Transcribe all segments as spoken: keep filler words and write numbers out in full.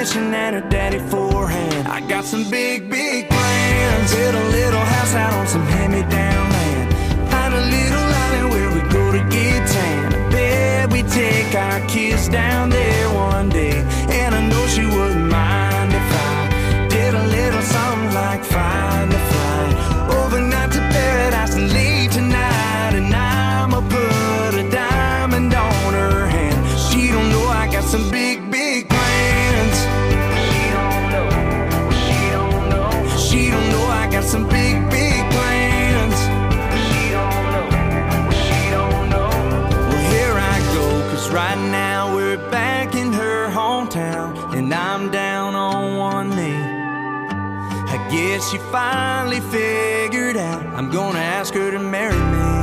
mansion and her daddy forehand. I got some big, big plans. Build a little house out on some hand-me-down land. Find a little island where we go to get tan. I bet we take our kids down there one day. And I know she wouldn't mind if I did a little something like find a flight overnight to paradise and leave tonight. And I'ma put a diamond on her hand. She don't know I got some big, big plans. She don't know, she don't know. She don't know I got some big, big plans. She don't know, she don't know. Well, here I go, cause right now we're back in her hometown. And I'm down on one knee. I guess she finally figured out I'm gonna ask her to marry me.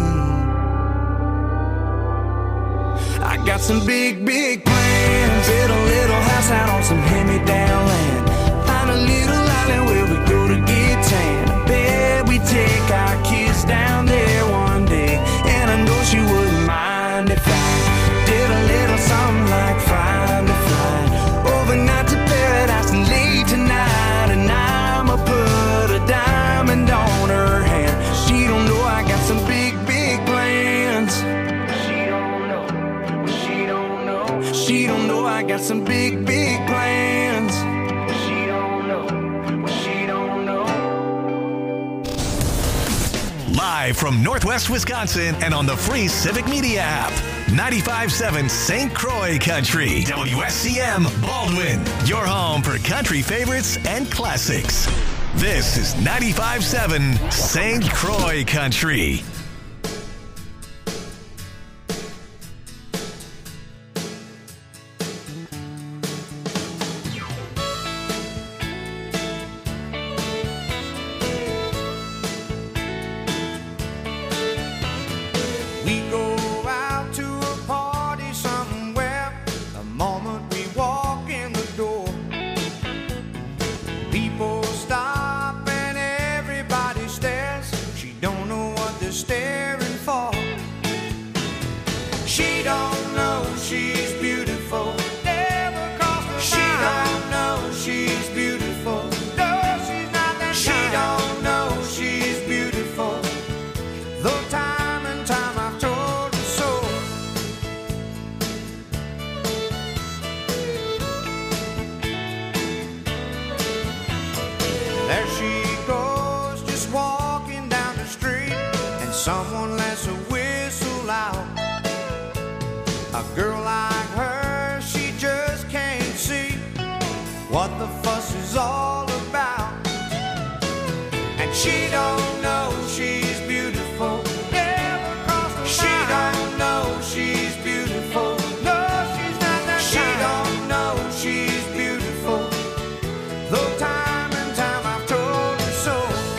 I got some big, big plans. Build a little house out on some hand-me-down land. Find a little island where we go to get tan. I bet we take our kids down there one day. And I know she wouldn't mind if I did a little something like find a flight overnight to paradise and leave tonight. And I'ma put a diamond on her hand. She don't know I got some big, big plans. She don't know, she don't know. She don't know I got some big, big plans. She don't know, she don't know. Live from Northwest Wisconsin and on the free Civic Media app. ninety-five point seven Saint Croix Country. W S C M Baldwin. Your home for country favorites and classics. This is ninety-five point seven Saint Croix Country. We go out to a party somewhere the moment we walk in the door. People stop and everybody stares. She don't know what they're staring for. She don't know she's beautiful. Never crossed her mind. She don't know she's beautiful. No, she's not that She kind. Don't know she's beautiful. Though time and time I've told her so. There she goes, just walking down the street, and someone lets a whistle out. A girl like her, she just can't see what the fuss is all about. And she don't know she's beautiful. Never crossed her She mind. Don't know she's beautiful. No, she's not that She kind. Don't know she's beautiful. Though time and time I've told her so.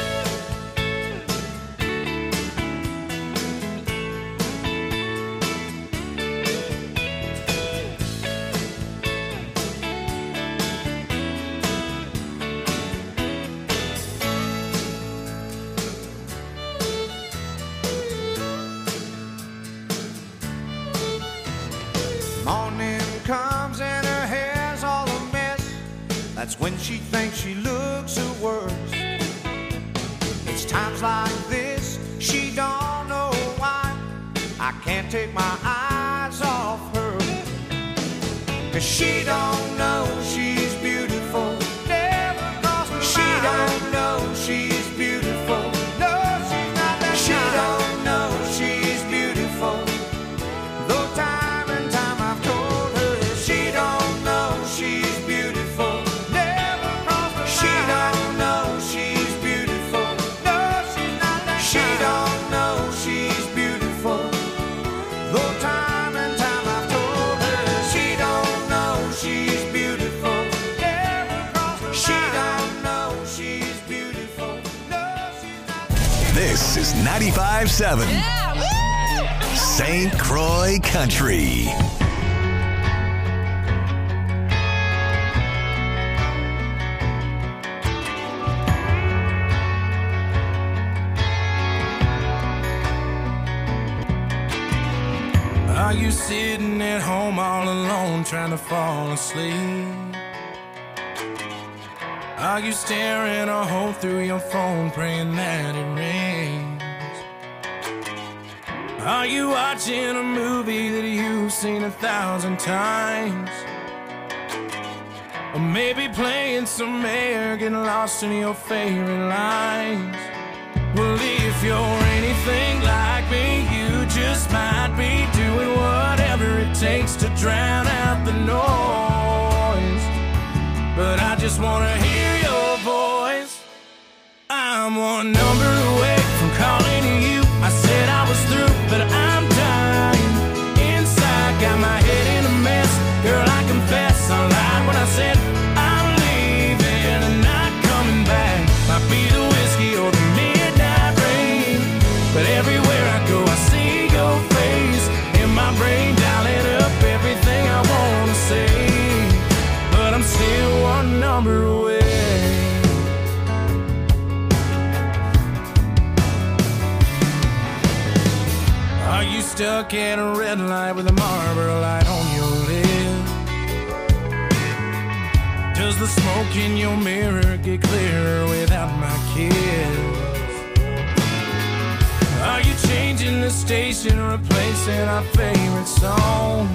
Morning comes and her hair's all a mess. That's when she thinks she looks her worst. It's times like this she don't know why I can't take my eyes off her. Cause she don't know she's beautiful. Never crossed her She mind. Don't know she's beautiful. No, she's not that She kind. Don't know she's beautiful. Though time and time I've told her she don't know she's beautiful. Never crossed her She mind. Don't know she's beautiful. No, she's not that She kind. Don't know she's beautiful. Though time and time I've told her she don't know she's beautiful. Never crossed her She mind. Don't know she's beautiful. No, she's not that This is ninety-five point seven Saint Croix Country. Are you sitting at home all alone trying to fall asleep? Are you staring a hole through your phone, praying that it rains? Are you watching a movie that you've seen a thousand times? Or maybe playing some air, getting lost in your favorite lines? Well, if you're anything like me, you just might be doing whatever it takes to drown out the noise. But I just wanna hear your voice. I'm one number away from calling you. I said I was through, but I'm dying inside. Got my head in a mess. Girl, I confess I lied when I said I'm leaving and not coming back. Might be the whiskey or the midnight rain, but everywhere I go I see your face in my brain, dialing up everything I wanna say. But I'm still one number away. Are you stuck at a red light with a Marlboro light on your lip? Does the smoke in your mirror get clearer without my kiss? Are you changing the station, replacing our favorite song?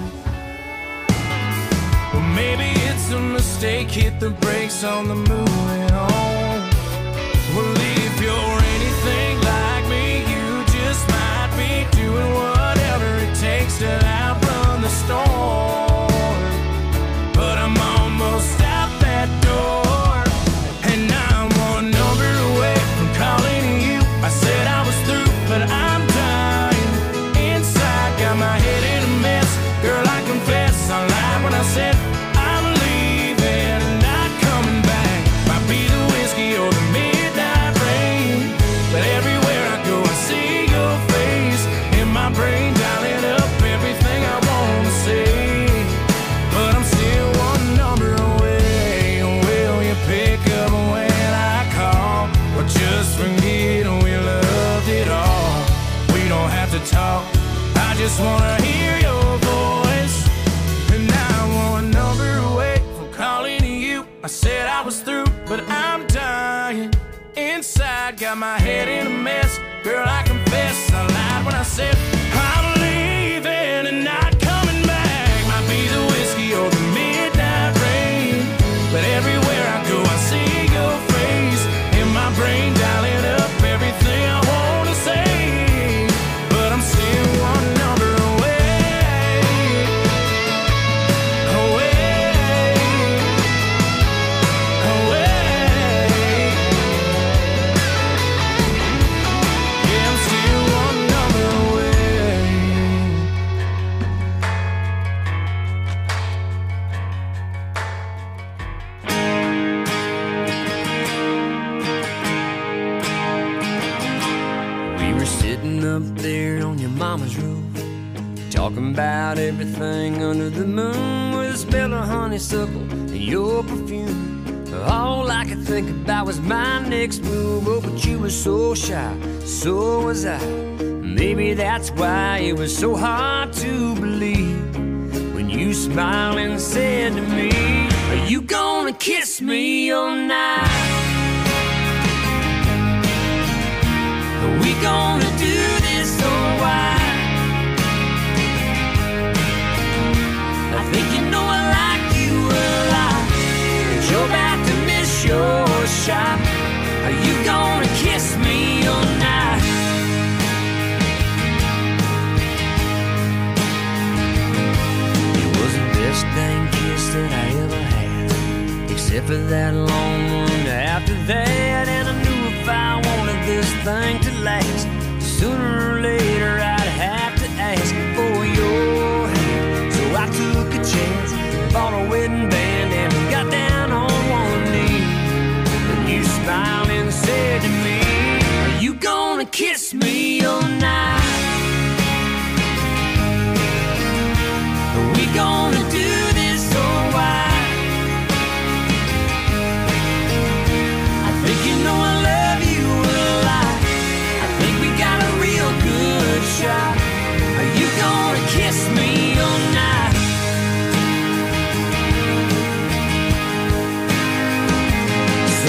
Or maybe it's a mistake, hit the brakes on the moving on. Well, if you're anything like me, you just might be doing whatever it takes to outrun the storm. But I'm almost out that door, and I'm one number away from calling you. I said I was through, but I'm dying inside. Got my head in a mess. Girl, I confess I lied when I said I'm leaving and not coming back. Might be the whiskey or the midnight rain, but everywhere I go I see your face in my brain, dialing up everything I wanna say. But I'm still one number away. Will you pick up when I call, or just forget we loved it all? We don't have to talk, I just wanna hear your voice. And now I'm one number away from calling you. I said I was through, but I'm dying inside. Got my head in a mess. Girl, I confess I lied when I said I'm leaving and not coming back. Might be the whiskey or the midnight rain, but everywhere I go I see your face in my brain, dialing up everything I wanna say. But I'm still one number away, away, away. Yeah, I'm still one number away. We were sitting up there on your mama's roof, talking about everything under the moon, with a smell of honeysuckle and your perfume. All I could think about was my next move. Oh, but you were so shy, so was I. Maybe that's why it was so hard to believe when you smiled and said to me, are you gonna kiss me all night? Are we gonna do this or why? I think you know I like you a lot, but you're about to miss your shot. Are you gonna kiss me all night? It was the best dang kiss that I ever had, except for that long one after that. And I knew if I wanted this thing to last, sooner or later I'd have to ask for your hand. So I took a chance, bought a wedding band, and got down on one knee. And you smiled and said to me, are you gonna kiss me all night? Are we gonna do this or why? I think you know I love you a lot. I think we got a real good shot. Are you gonna kiss me all night? So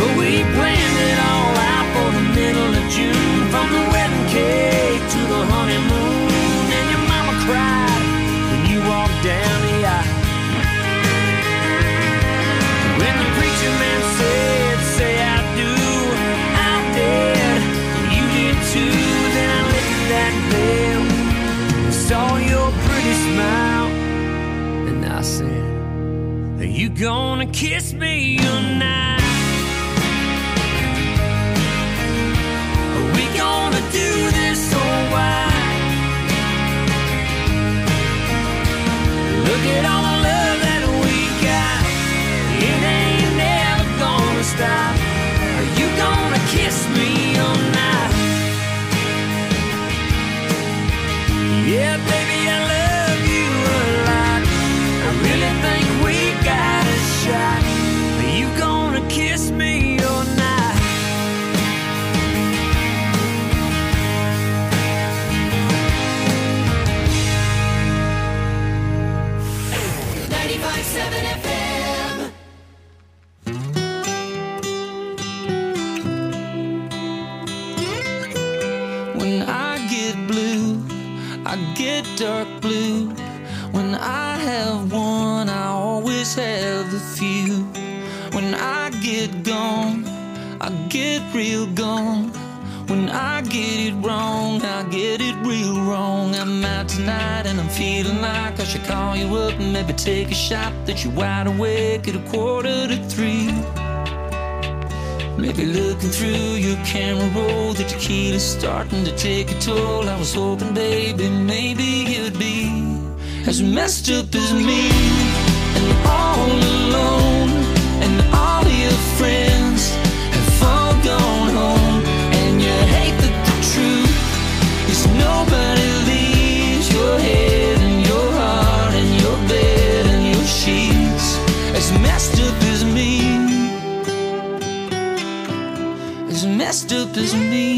gonna kiss me tonight? Are we gonna do this or why? Look at all the love that we got. It ain't never gonna stop. Are you gonna kiss me tonight? Yeah, baby, I love you a lot. I really think we got a shot. Are you gonna kiss me or not? ninety-five seven F M. When I get blue, I get dark blue. When I have one, I always have a few. When I get gone, I get real gone. When I get it wrong, I get it real wrong. I'm out tonight and I'm feeling like I should call you up and maybe take a shot that you're wide awake at a quarter to three. Maybe looking through your camera roll, the tequila's starting to take a toll. I was hoping, baby, maybe you'd be as messed up as me, and all alone, and all your friends have all gone home, and you hate that the truth is nobody leaves your head and your heart and your bed and your sheets as messed up as me, as messed up as me.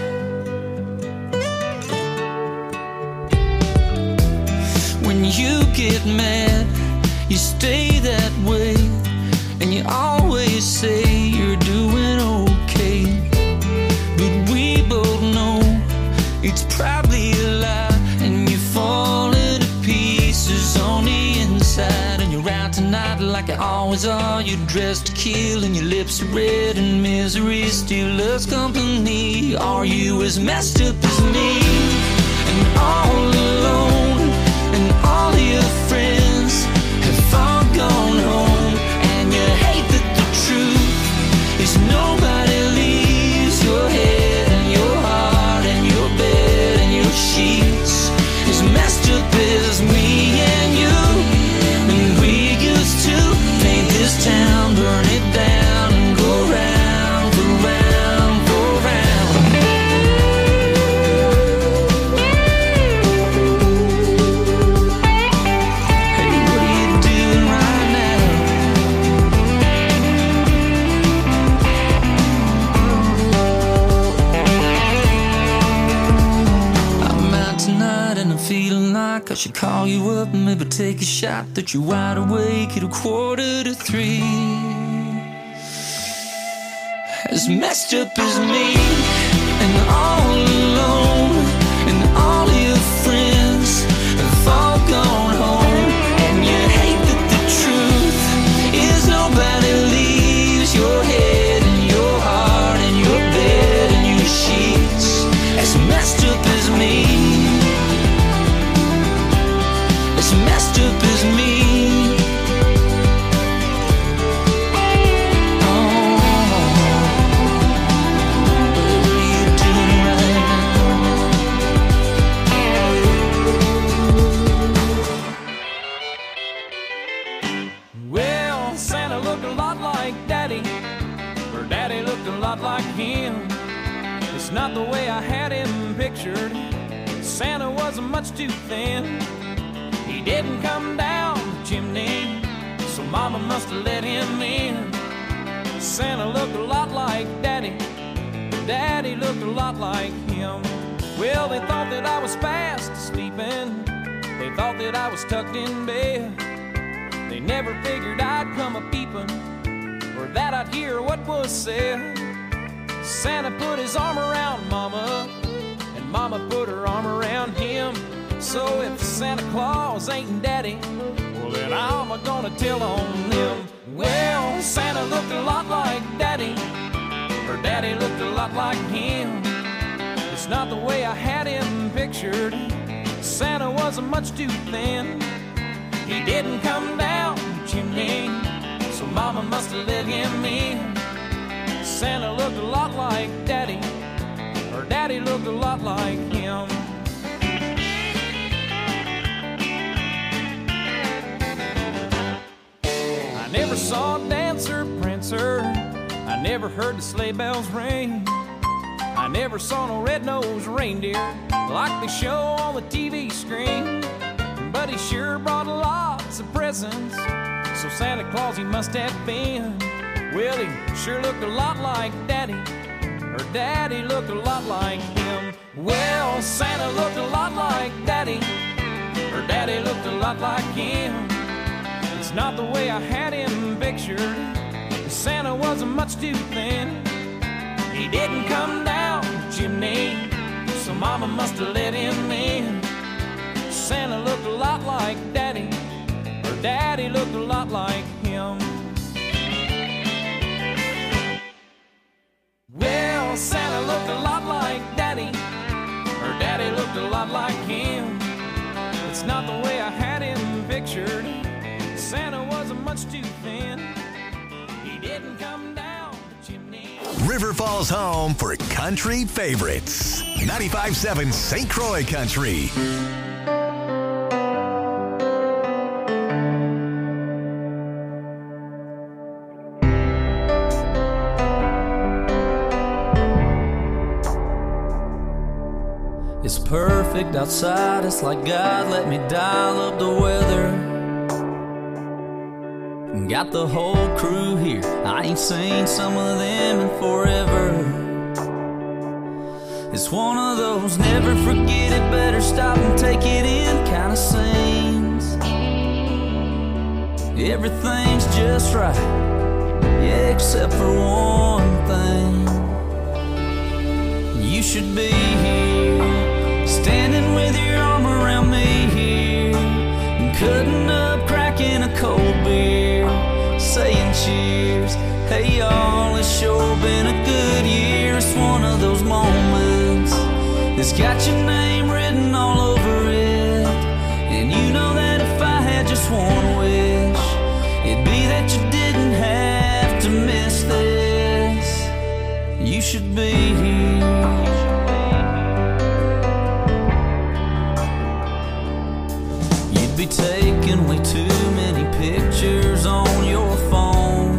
When you get mad, you stay that way, and you always say you're doing okay. But we both know it's probably a lie, and you're falling to pieces on the inside. And you're out tonight like you always are. You're dressed to kill, and your lips are red, and misery still loves company. Are you as messed up as me, and all alone? And all your friends have all gone home, and you hate that the truth is nobody leaves your head and your heart and your bed and your sheets as messed up as me and you. And we used to paint this town, burn it down, and go round, go round, go round. Feeling like I should call you up and maybe take a shot that you're wide awake at a quarter to three. As messed up as me, and all alone, and all your friends have all gone home, and you hate that the truth is nobody leaves your head and your heart and your bed and your sheets. As messed up as me, as messed up as me. Oh, what are you doing right now? Well, Santa looked a lot like Daddy, or Daddy looked a lot like him. It's not the way I had him pictured. Santa wasn't much too thin. He didn't come down the chimney, so Mama must have let him in. Santa looked a lot like Daddy, Daddy looked a lot like him. Well, they thought that I was fast sleeping, they thought that I was tucked in bed. They never figured I'd come a-peeping, or that I'd hear what was said. Santa put his arm around Mama, and Mama put her arm around him. So if Santa Claus ain't Daddy, well then I'm gonna tell on them. Well, Santa looked a lot like Daddy, or Daddy looked a lot like him. It's not the way I had him pictured. Santa wasn't much too thin. He didn't come down the chimney, mama must have let him in. Santa looked a lot like Daddy. Her daddy looked a lot like him. I never saw Dancer, Prancer. I never heard the sleigh bells ring. I never saw no red-nosed reindeer like they show on the T V screen. But he sure brought lots of presents, so Santa Claus he must have been. Well, he sure looked a lot like Daddy. Her daddy looked a lot like him. Well, Santa looked a lot like Daddy. Her daddy looked a lot like him. It's not the way I had him pictured. Santa wasn't much too thin. He didn't come down the chimney, so Mama must have let him in. Santa looked a lot like Daddy. Her daddy looked a lot like him. Well, Santa looked a lot like Daddy. Her daddy looked a lot like him. It's not the way I had him pictured. Santa wasn't much too thin. He didn't come down the chimney. River Falls home for country favorites. ninety-five point seven Saint Croix Country. It's perfect outside, it's like God let me dial up the weather. Got the whole crew here, I ain't seen some of them in forever. It's one of those never forget it, better stop and take it in kind of scenes. Everything's just right, yeah, except for one thing. You should be here, standing with your arm around me here, and cutting up, cracking a cold beer, saying cheers. Hey y'all, it's sure been a good year. It's one of those moments that's got your name written all over it. And you know that if I had just one wish, it'd be that you didn't have to miss this. You should be here. Be taking way too many pictures on your phone,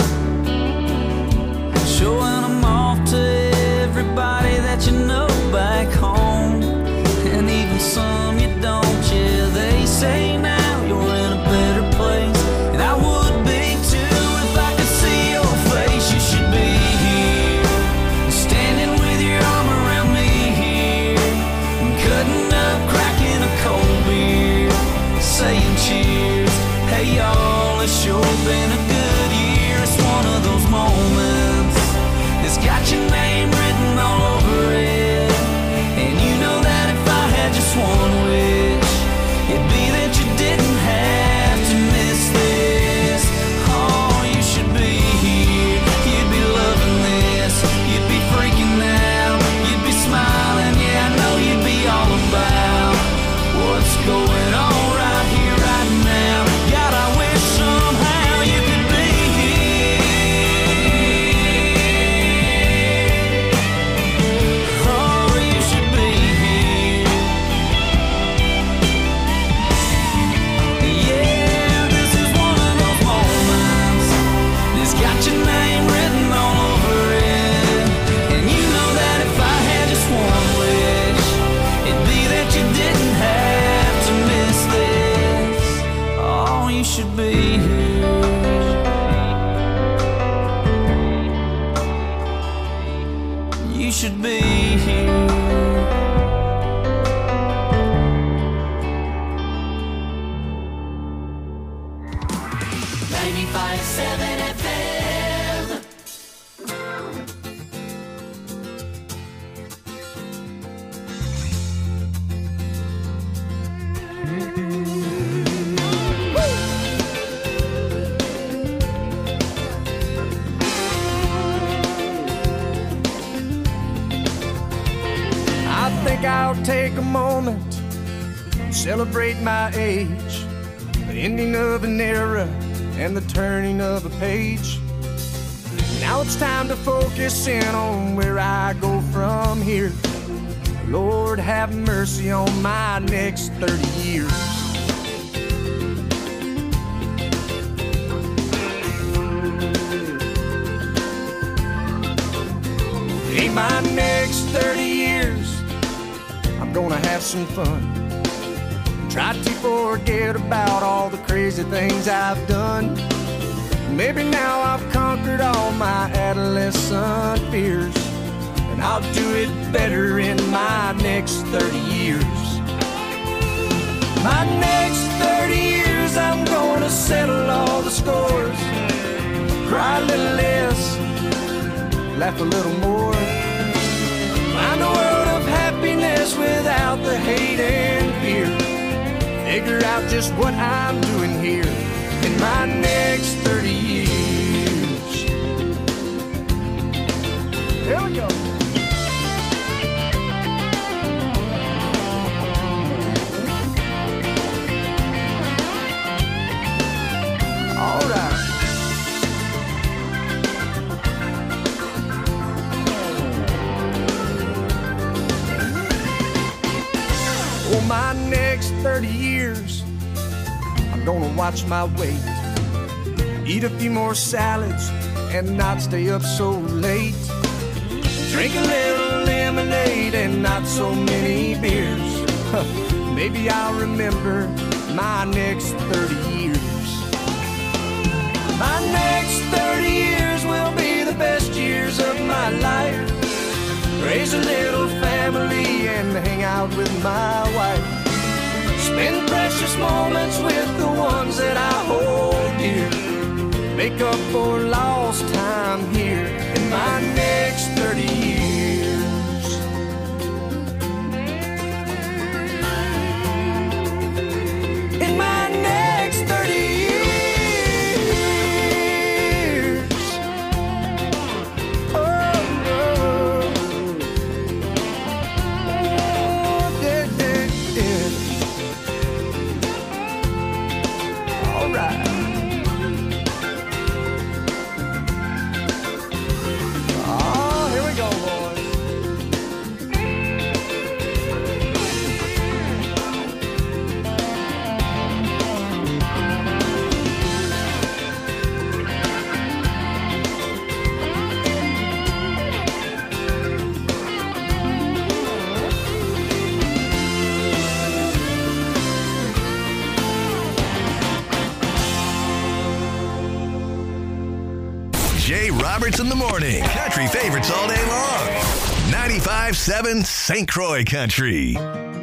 showing them off to everybody that you know back home, and even some you don't. Yeah, they say now you're in a better place, and I would be too if I could see your face. You should be here, standing with your arm around me here, cutting up, cracking a cold beer, saying cheers. Hey y'all, it's sure been a good year. It's one of those moments that's got your name written all over it. And you know that if I had just one wish, it'd be that you didn't have to miss this. Oh, you should be here, you'd be loving this, you'd be freaking out, you'd be smiling. Yeah, I know you'd be all about what's going on. Should be here. You should be here. ninety-five point seven F M. I'll take a moment to celebrate my age, the ending of an era and the turning of a page. Now it's time to focus in on where I go from here. Lord, have mercy on my next thirty years. In my next thirty years, I'm gonna have some fun. Try to forget about all the crazy things I've done. Maybe now I've conquered all my adolescent fears, and I'll do it better in my next thirty years. My next thirty years, I'm gonna settle all the scores. Cry a little less, laugh a little more. Find a world of happiness without the hate and fear. Figure out just what I'm doing here in my next thirty years. Here we go. All right. For my next thirty years, I'm gonna watch my weight, eat a few more salads, and not stay up so late. Drink a little lemonade and not so many beers. Maybe I'll remember my next thirty years. My next thirty years will be the best years of my life. Raise a little family and hang out with my wife. Spend precious moments with the ones that I hold dear. Make up for lost time here in my next thirty years. In my next thirty years. Oh, oh. Yeah, yeah, yeah. All right. Jay Roberts in the morning. Country favorites all day long. ninety-five seven Saint Croix Country.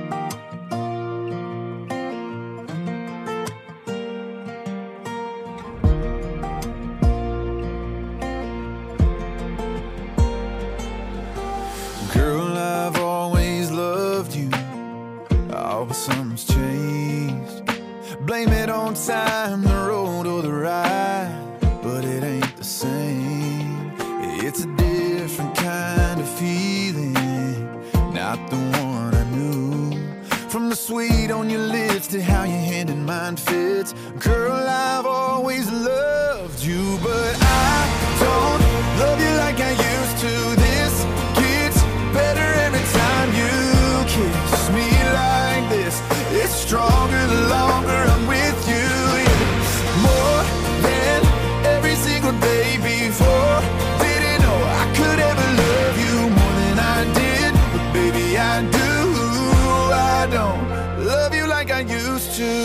Girl, I've always loved you. Oh, but something's changed. Blame it on time, the road, or the ride. But it ain't the same. It's a different kind of feeling, not the one I knew. From the sweet on your lips to how your hand in mine fits. Girl, I've always loved you, but I don't love you like I used to. This gets better every time you kiss me like this. It's stronger the longer I'm with you. More than every single day before. Didn't know I could ever love you more than I did, but baby I do. I don't love you like I used to.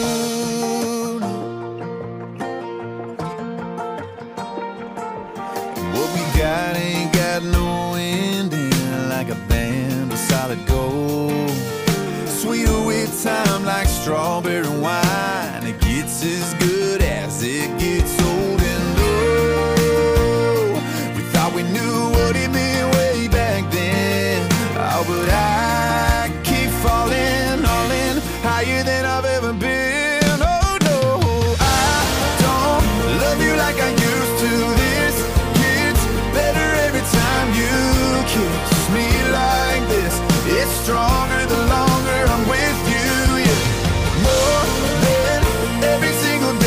What we got ain't got no ending, like a band of solid gold. Sweeter with time like strawberry wine. It gets as good as it gets old. And oh, we thought we knew what it meant way back then. Oh, but I keep falling, all in, higher than I've ever been. Oh no, I don't love you like I used to. This gets better every time you kiss me like this. It's stronger the longer I'm with you, yeah. More than every single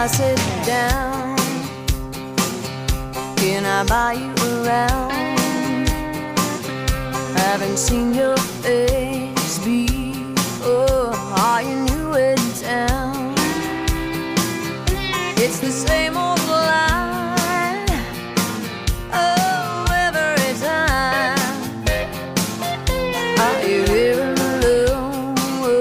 I sit down, can I buy you around? Haven't seen your face before. Are you new in town? It's the same old line, oh, every time. Are you here alone?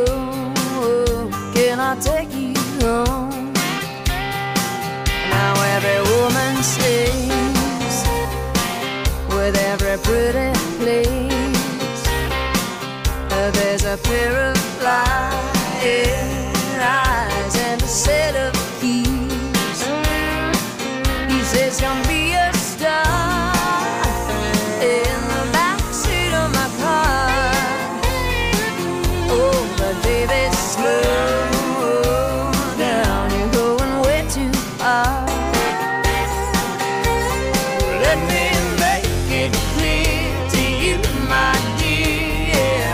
Can I take you home? Now every woman sings with every pretty place. There's a pair of flying eyes and a set of keys. He says, come be a star in the backseat of my car. Oh, but baby, slow down, you're going way too far. Let me make it clear to you, my dear,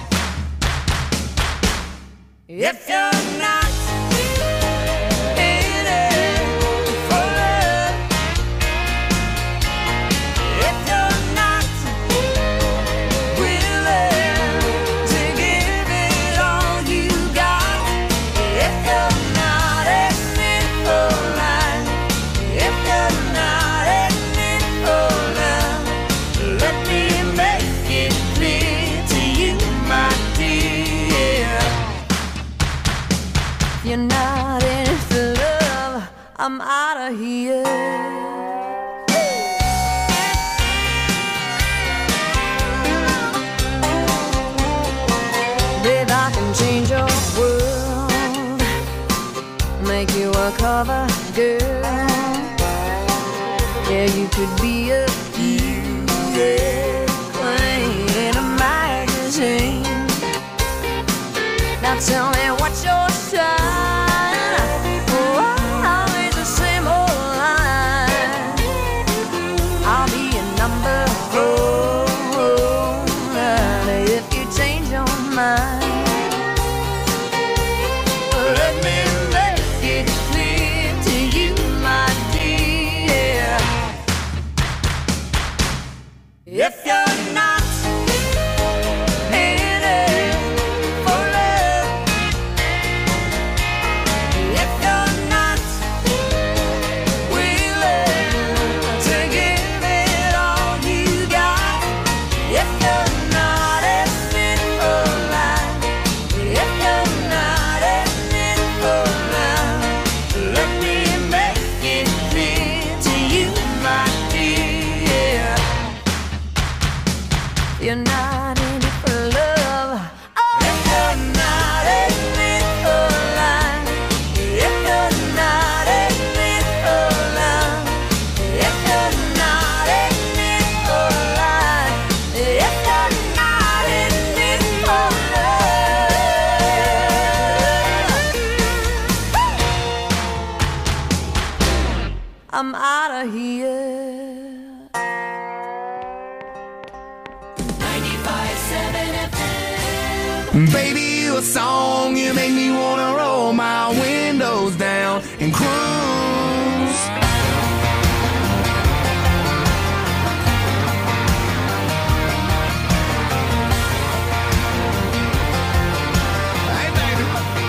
if you're not in it for love, if you're not willing to give it all you got, if you're not in it for life, if you're not in it for love, let me make it clear to you, my dear. If you're not in it for love, I'm out of here. Babe, I can change your world, make you a cover girl. Yeah, you could be a beauty queen in a magazine. Now tell me what's your sign? Oh, always the same old line. I'll be a number four if you change your mind. Let me make it clear to you, my dear, if you're not in it for love, if you're not willing to give it all you got, if you're not in it for life, if you're not in it for love, let me make it clear to you, my dear, you're not in it for love. Oh, if you're not in it for life, if you're not in it for love, if you're not in it for life, if you're not in it for love, I'm out of here. Baby, you a song, you make me wanna roll my windows down and cruise. Hey, baby.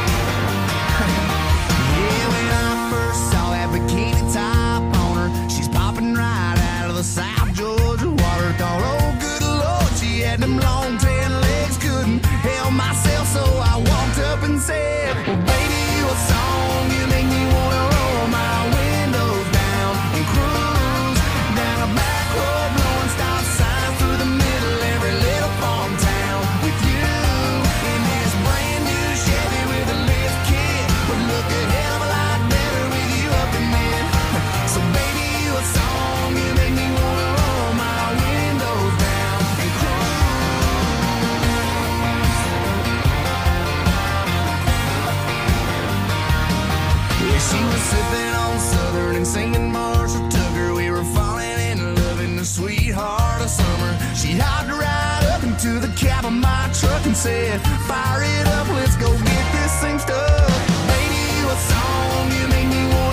Yeah, when I first saw that bikini top on her, she's popping right out of the South Georgia water. Thought, oh, good Lord, she had them long tan legs, couldn't help myself, so I walked up and said, well, baby, you a song, you make me wanna roll my windows down and cruise down a back road, blowing stop signs through the middle of every little farm town with you in this brand new Chevy with a lift kit. Would look a hell of a lot better with you up in it. So baby, you a song, you make me wanna roll my windows down and cruise. She was sipping on Southern and singing Marshall Tucker. We were falling in love in the sweet heart of summer. She hopped right up into the cab of my truck and said, fire it up, let's go get this thing stuck. Baby, you a song, you make me want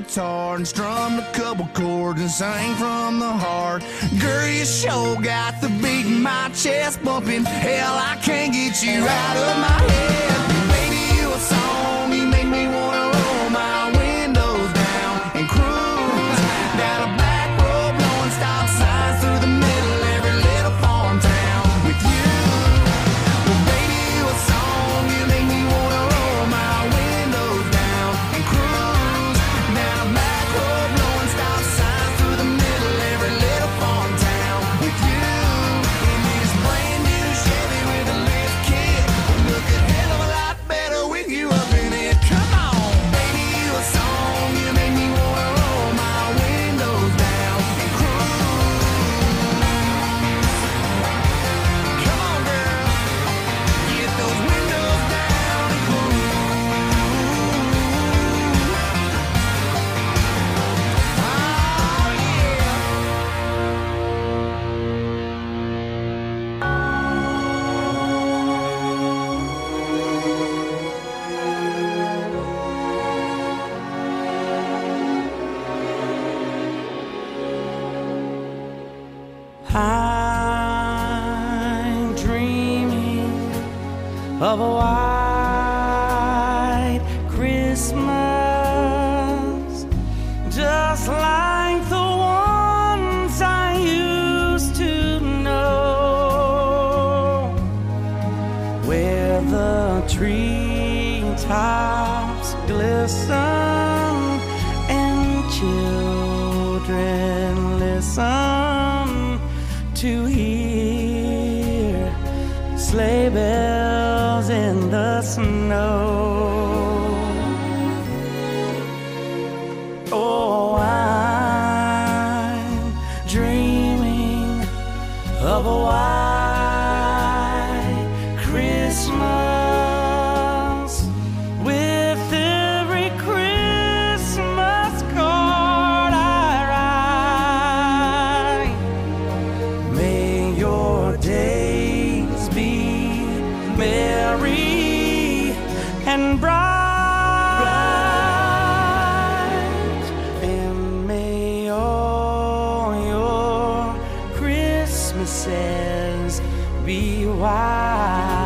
guitar and strummed a couple chords and sang from the heart. Girl, you sure got the beat in my chest bumping. Hell, I can't get you out of my head. Baby, you a song, you make me wanna roll my windows down and cruise down a back road, blowing stop signs through the middle of every little farm town with you. Well, baby, you a song, you make me wanna roll my windows down and cruise down a back road, blowing stop signs through the middle of every little farm town with you. In this brand new Chevy with a lift kit, look a hell of a lot better with you up in it. Come on, baby, you a song, you make me wanna roll my windows down and cruise. Come on, girl, get those windows down and cruise. Oh, yeah. I'm dreaming of a white Christmas, just like the ones I used to know, where the treetops glisten and children listen to hear sleigh bells in the snow. Oh, I'm dreaming of a white Christmas with every Christmas card I write. May your days be merry and bright, and may all your Christmases be white.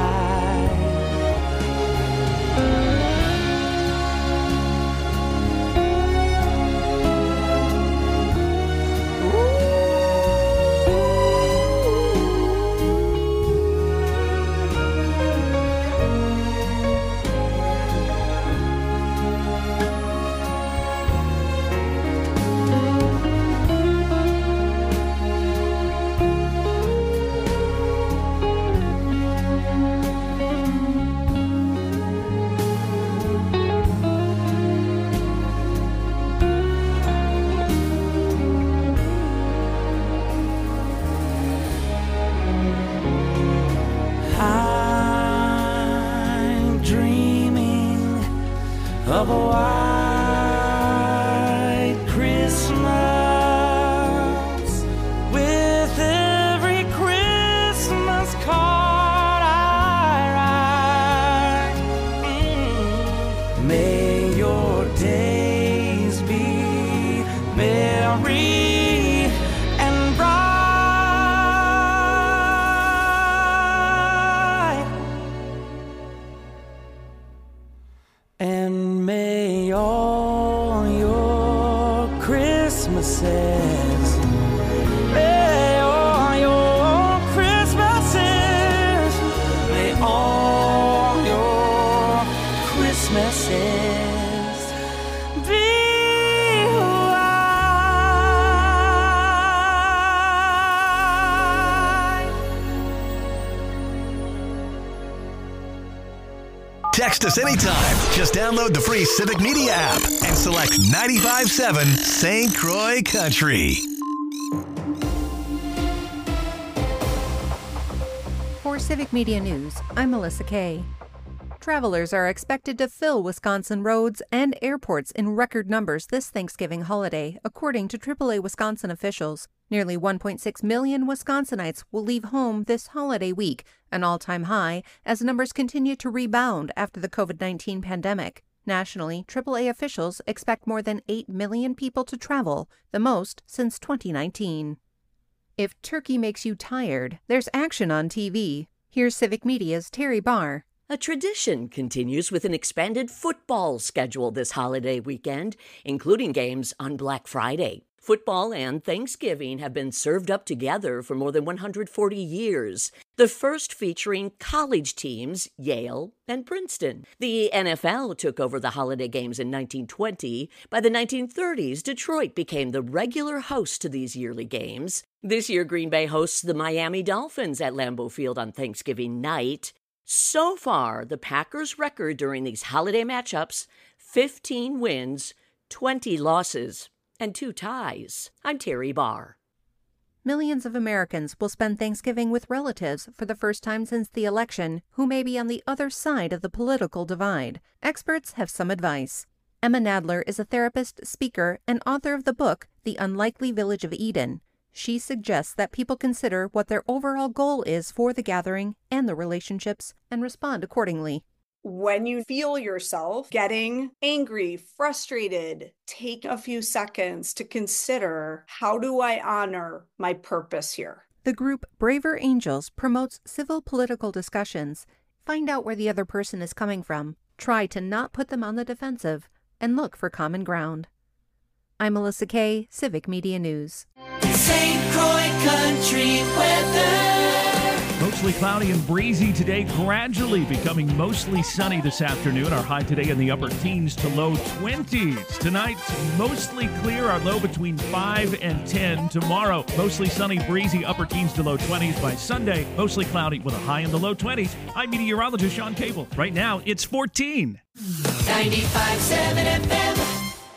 I'm dreaming of a white Christmas with every Christmas card I write. Mm. May your days be merry and bright, and may all your Christmases, may all your Christmases, may all your Christmases be white. Text us anytime. Just download the free Civic Media app and select ninety-five point seven Saint Croix Country. For Civic Media News, I'm Melissa Kay. Travelers are expected to fill Wisconsin roads and airports in record numbers this Thanksgiving holiday, according to triple A Wisconsin officials. Nearly one point six million Wisconsinites will leave home this holiday week, an all-time high, as numbers continue to rebound after the covid nineteen pandemic. Nationally, triple A officials expect more than eight million people to travel, the most since twenty nineteen. If turkey makes you tired, there's action on T V. Here's Civic Media's Terry Barr. A tradition continues with an expanded football schedule this holiday weekend, including games on Black Friday. Football and Thanksgiving have been served up together for more than one hundred forty years, the first featuring college teams, Yale and Princeton. The N F L took over the holiday games in nineteen twenty. By the nineteen thirties, Detroit became the regular host to these yearly games. This year, Green Bay hosts the Miami Dolphins at Lambeau Field on Thanksgiving night. So far, the Packers' record during these holiday matchups, fifteen wins, twenty losses, and two ties. I'm Terry Barr. Millions of Americans will spend Thanksgiving with relatives for the first time since the election who may be on the other side of the political divide. Experts have some advice. Emma Nadler is a therapist, speaker, and author of the book, The Unlikely Village of Eden. She suggests that people consider what their overall goal is for the gathering and the relationships and respond accordingly. When you feel yourself getting angry, frustrated, take a few seconds to consider, how do I honor my purpose here? The group Braver Angels promotes civil political discussions. Find out where the other person is coming from. Try to not put them on the defensive and look for common ground. I'm Melissa Kay, Civic Media News. Saint Croix Country weather. Mostly cloudy and breezy today, gradually becoming mostly sunny this afternoon. Our high today in the upper teens to low twenties. Tonight, mostly clear, our low between five and ten. Tomorrow, mostly sunny, breezy, upper teens to low twenties. By Sunday, mostly cloudy with a high in the low twenties. I'm meteorologist Sean Cable. Right now, it's fourteen. ninety-five point seven F M.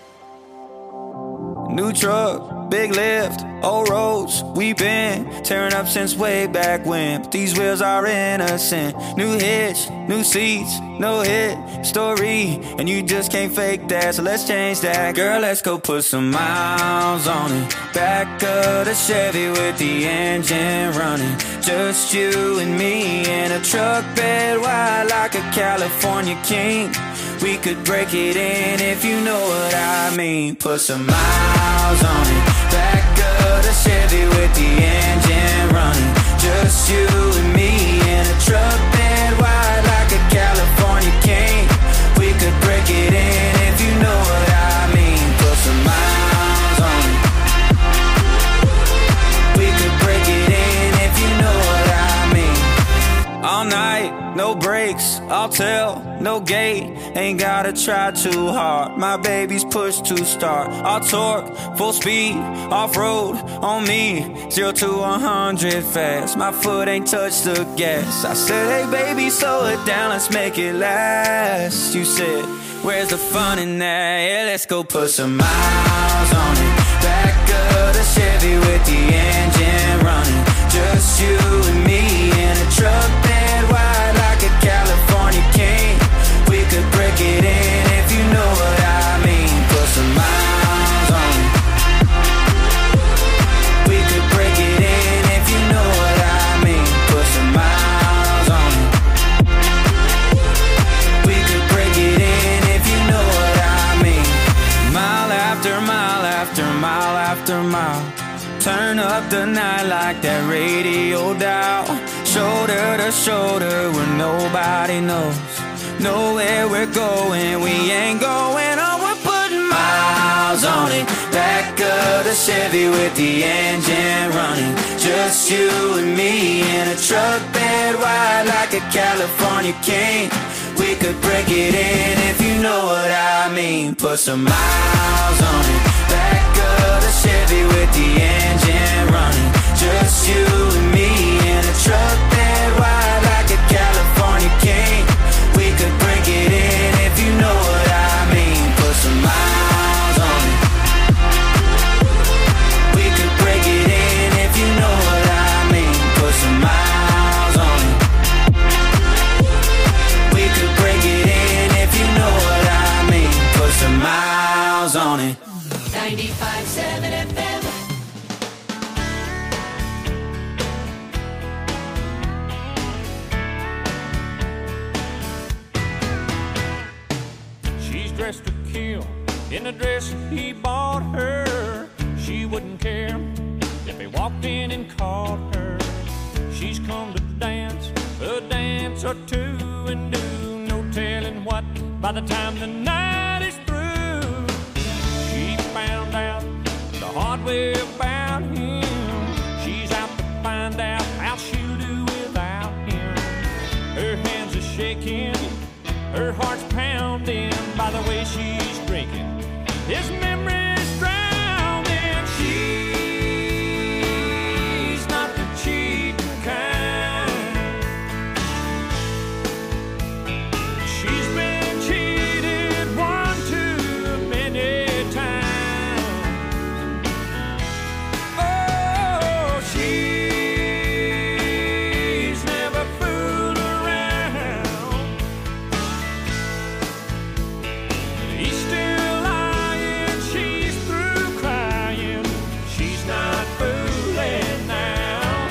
New truck, big lift, old roads, we been tearing up since way back when. But these wheels are innocent. New hitch, new seats, no hit story, and you just can't fake that, so let's change that. Girl, let's go put some miles on it. Back of the Chevy with the engine running. Just you and me in a truck bed wide like a California king. We could break it in if you know what I mean. Put some miles on it. Back of the Chevy with the engine running. Just you and me in a truck bed wide like a California king. We could break it in if you know what I mean. Put some miles on it. We could break it in if you know what I mean. All night, no brakes, I'll tell, no gate. Ain't gotta try too hard. My baby's push to start. I'll torque, full speed, off-road on me. Zero to one hundred fast. My foot ain't touched the gas. I said, hey baby, slow it down, let's make it last. You said, where's the fun in that? Yeah, let's go put some miles on it. Back of the Chevy with the engine running. Just you and me in a truck bed wide like a California king. We could break it in if you know what I mean. Put some miles on it. We could break it in if you know what I mean. Put some miles on it. We could break it in if you know what I mean. Mile after mile after mile after mile. Turn up the night like that radio dial. Shoulder to shoulder where nobody knows. Know where we're going, we ain't going on. We're putting miles on it. Back of the Chevy with the engine running. Just you and me in a truck bed wide like a California king. We could break it in if you know what I mean. Put some miles on it. Back of the Chevy with the engine running. Just you and me in a truck bed wide like a California king. We could break it in if you know what I mean. Put some miles on it. We could break it in if you know what I mean. Put some miles on it. We could break it in if you know what I mean. Put some miles on it. he bought her, she wouldn't care if he walked in and called her. She's come to dance, a dance or two, and do no telling what by the time the night is through. She found out the hard way about him. She's out to find out how she'll do without him. Her hands are shaking, her heart's pounding by the way she's drinking. His memory's drowning. She's not the cheating kind. She's been cheated one too many times. Oh, she's never fooled around. He's still lying, she's through crying. She's not fooling now.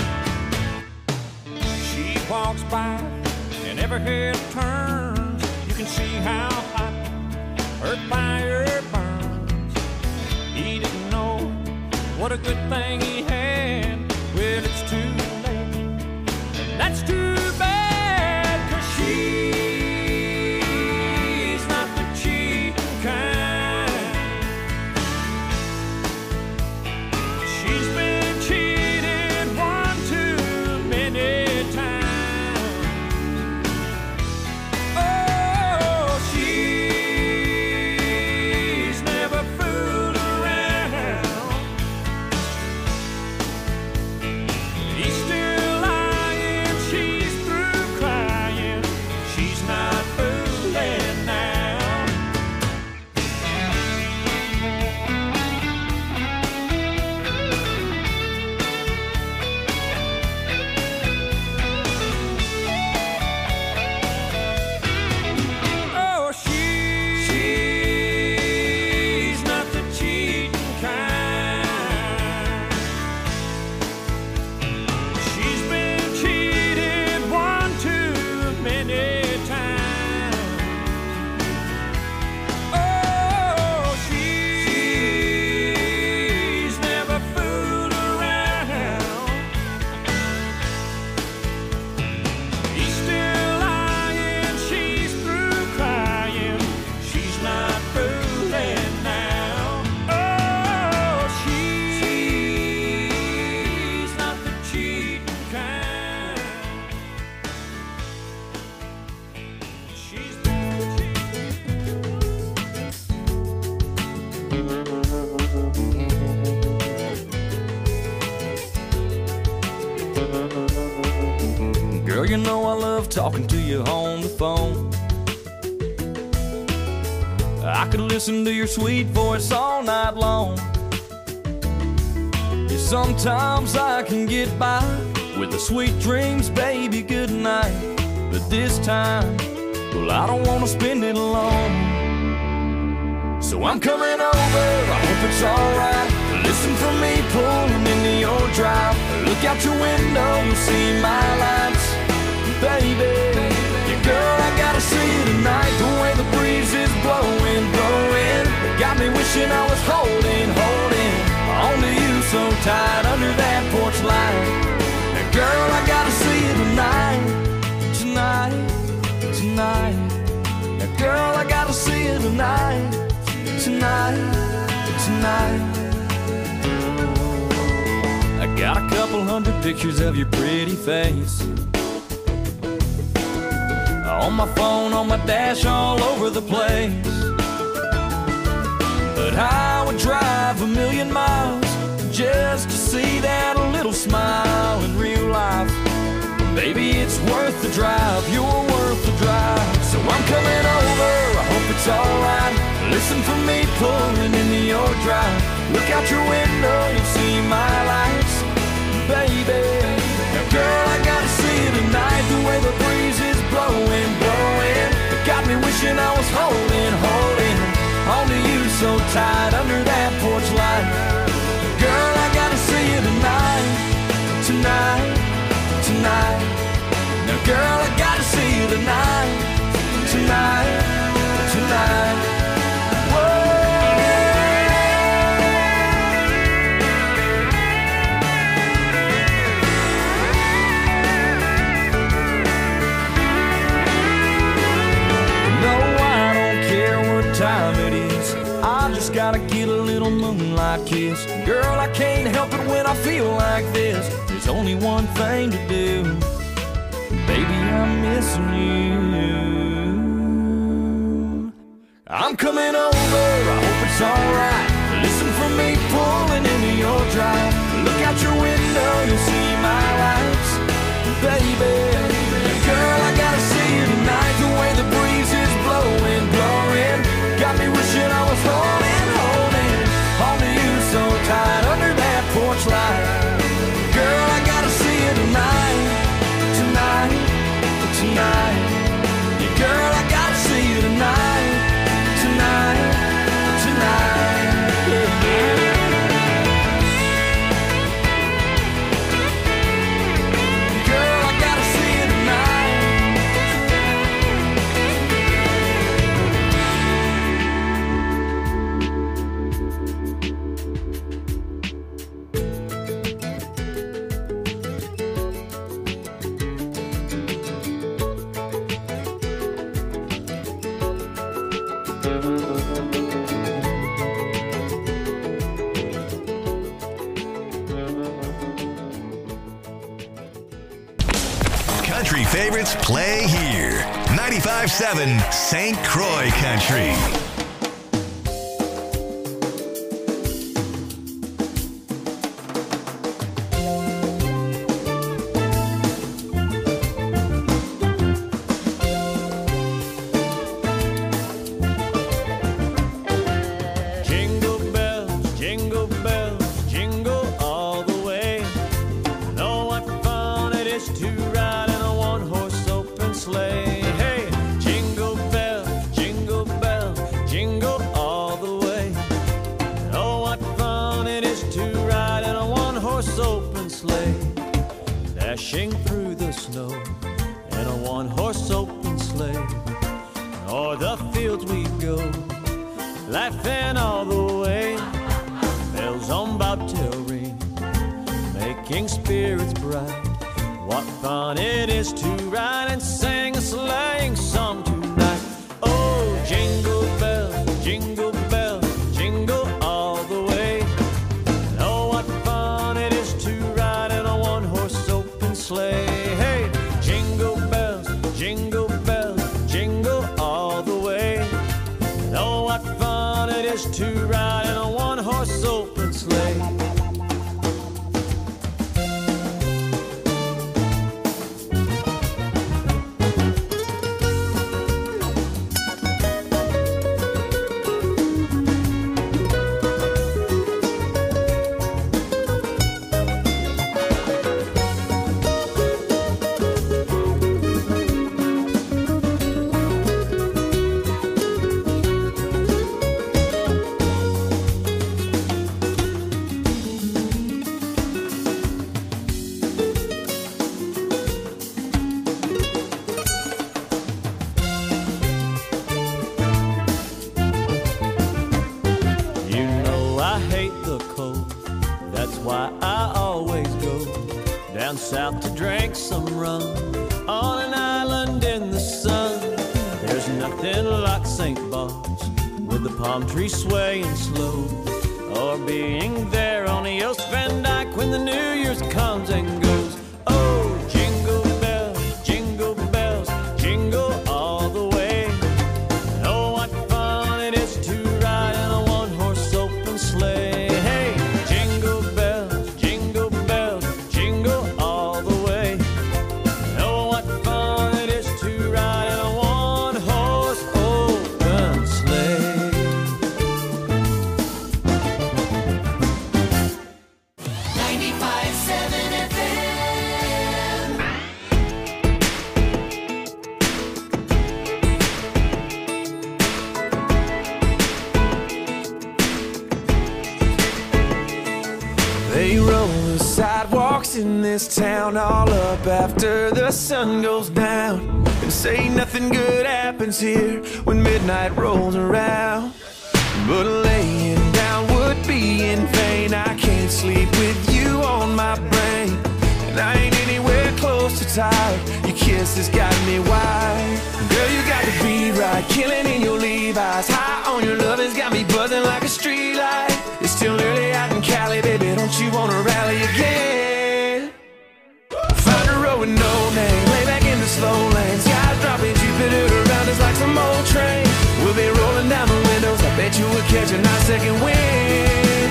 She walks by and every head turns. You can see how hot her fire burns. He didn't know what a good thing he had. Well, it's too late, and that's too bad, 'cause she's not the cheating kind. She's been cheated one too many times. Oh, she's never fooled around. He's still lying, she's through crying. She's not fooling now. Oh, she's not the cheating kind. She's been cheated one too many times. Oh, she's never fooled around. He's still lying, she's through crying. She's not fooling now. Oh, she's not the cheating kind. She's Girl, you know I love talking to you on the phone. I could listen to your sweet voice all night long. Yeah, sometimes I can get by with the sweet dreams, baby, good night. But this time, well, I don't want to spend it alone. So I'm coming over, I hope it's alright. Listen for me pulling into your drive. Look out your window, you'll see my lights. Baby, yeah, girl, I gotta see you tonight. The way the breeze is blowing, blowing, it got me wishing I was holding, holding onto you so tight under that porch light. Now, girl, I gotta see you tonight, tonight, tonight. Now, girl, I gotta see you tonight, tonight, tonight. I got a couple hundred pictures of your pretty face on my phone, on my dash, all over the place. But I would drive a million miles just to see that little smile in real life. Baby, it's worth the drive, you're worth the drive. So I'm coming over, I hope it's alright. Listen for me pulling into your drive. Look out your window, you'll see my lights. Baby, now girl, I gotta see you tonight. The way the breeze is blowing, blowing, it got me wishing I was holding, holding onto you so tight under that porch light. Girl, I gotta see you tonight, tonight, tonight. Now girl, I gotta see you tonight, tonight, tonight. Whoa. kiss. Girl, I can't help it when I feel like this. There's only one thing to do. Baby, I'm missing you. I'm coming over, I hope it's alright. Listen for me pulling into your drive. Look out your window, you'll see my lights. Baby, girl, I gotta see you tonight. The way the breeze is blowing, blowing, got me wishing I was holding, holding on to you so tight under that porch light. Girl, I gotta see you tonight, tonight, tonight. Yeah, girl, I gotta see you tonight, tonight, tonight. Yeah, yeah. Country favorites play here. ninety-five point seven Saint Croix Country. Jingle bells, jingle bells, jingle all the way. Know what fun it is to ride in a one-horse open sleigh. Hey, jingle bells, jingle bells, jingle all the way. Know what fun it is to ride in a one-horse open sleigh. Dashing through the snow in a one-horse open sleigh. O'er the fields we go, laughing all the way. Bells on bobtail ring, making spirits bright. What fun it is to ride and sing a sleighing song tonight. Oh, jingle bells, jingle bells, jingle all the way. Oh, what fun it is to ride in a one-horse open sleigh. Hey, jingle bells, jingle bells, jingle all the way. Oh, what fun it is to ride in a one-horse open sleigh. You know I hate the cold, that's why I always go down south to drink some rum on an island in the sun. There's nothing like Saint Bart's with the palm trees swaying slow, or being there on the Yost Van Dyke when the New Year's comes and goes. Oh, jingle bells, jingle bells, jingle all the way. Oh, what fun it is to ride in a one-horse open sleigh. Hey, jingle bells, jingle bells, jingle all the way. Oh, what fun it is to ride in a one-horse open sleigh. ninety-five point seven F M. They roll the sidewalks in this town all up after the sun goes down, and say nothing good happens here when midnight rolls around. But laying down would be in vain. I can't sleep with you on my brain, and I ain't anywhere close to tired. Your kiss has got me wired. Girl, you got the beat right, killing in your Levi's. High on your love has got me buzzing like a streetlight. It's still early out in Cali, baby, don't you wanna rally again? Find a road with no name, lay back in the slow lane. Skies dropping, Jupiter around us like some old train. We'll be rolling down the windows, I bet you we'll catch a nice second wind.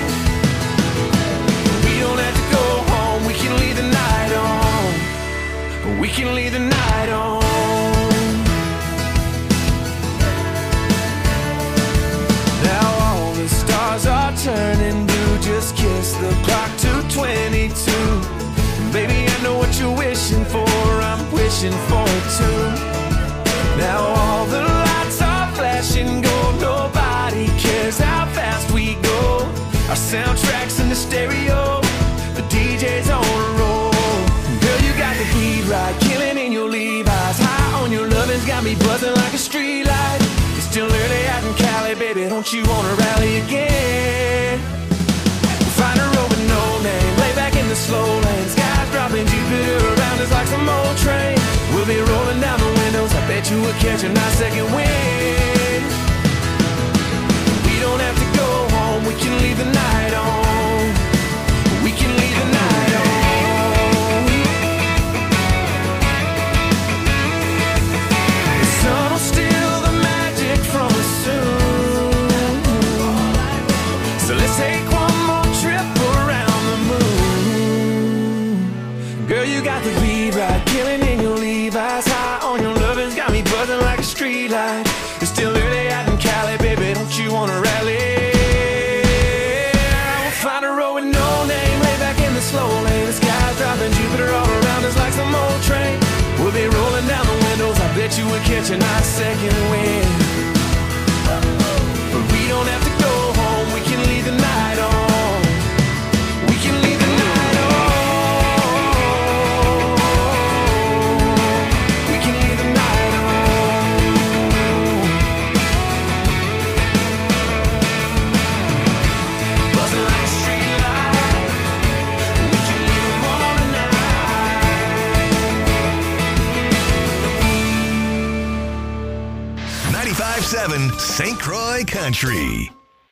We don't have to go home, we can leave the night on. We can leave the night on. Now all the stars are turning blue, just kiss the clock to twenty-two. Baby, I know what you're wishing for, I'm wishing for it too. Now all the lights are flashing gold, nobody cares how fast we go. Our soundtrack's in the stereo, the D J's on a roll. Girl, you got the beat right, killing in your Levi's. High on your lovin's got me buzzing like a street light. It's still early out in Cali, baby, don't you wanna rally again? Find a road with no name, lay back in the slow lane. Skies dropping, Jupiter around us like some old train. We'll be rolling down the windows, I bet you we'll catch a nice second wind. We don't have to go home, we can leave the night on. We can leave the night on. The sun will steal the magic from us soon. So let's take one more trip around the moon. Girl, you got the beat right, killing in your Levi's. High on your lovin's got me buzzing like a street light. It's still early out in Cali, baby, don't you wanna rally? We'll find a road with no name, lay back in the slow lane. The sky's dropping, Jupiter all around us like some old train. We'll be rolling down the windows, I bet you we'll catch a nice second wind. But we don't have to go home, we can leave the night on. We can leave the night on. We can leave the night on. Buzzing like a street light. We can leave them all tonight. ninety-five point seven Saint Croix Country.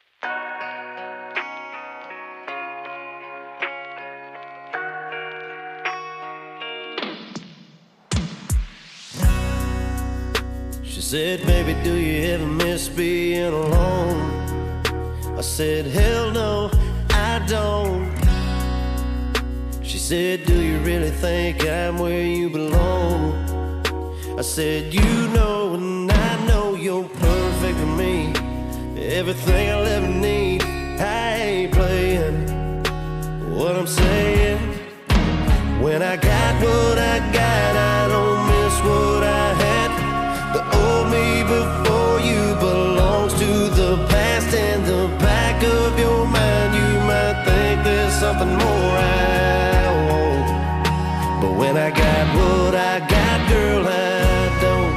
She said, baby, do you ever miss being alone? I said, hell no, I don't. She said, do you really think I'm where you belong? I said, you know, and I know you're perfect for me. Everything I'll ever need. I ain't playing what I'm saying. When I got what I got, I don't miss what I had. The old me before you belongs to the past. In the back of your mind, you might think there's something more I want. But when I got what I got, girl, I don't.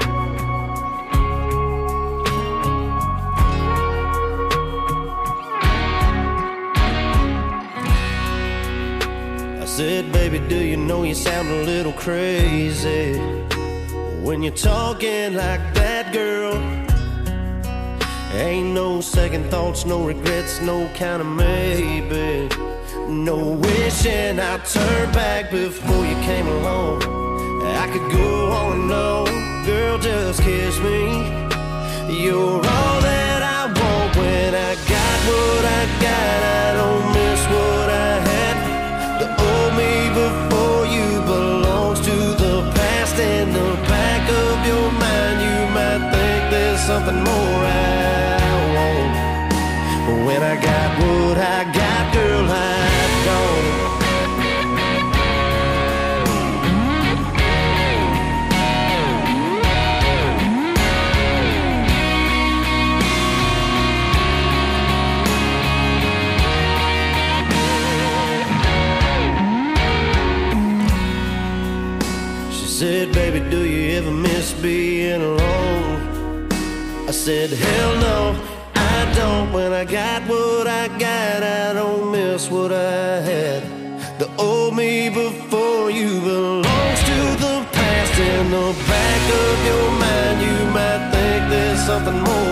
I said, baby, do you know you sound a little crazy when you're talking like that, girl? Ain't no second thoughts, no regrets, no kind of maybe. No wishing I'd turn back before you came along. I could go on and on, girl, just kiss me. You're all that I want. When I got what I got, I don't miss what I had. The old me before you belongs to the past. In the back of your mind, you might think there's something more I want. But when I got what I got, girl, I don't. She said, baby, do you ever miss being alone? I said, hell no, I don't. When I got what I got, I don't miss what I had. The old me before you belongs to the past. In the back of your mind, you might think there's something more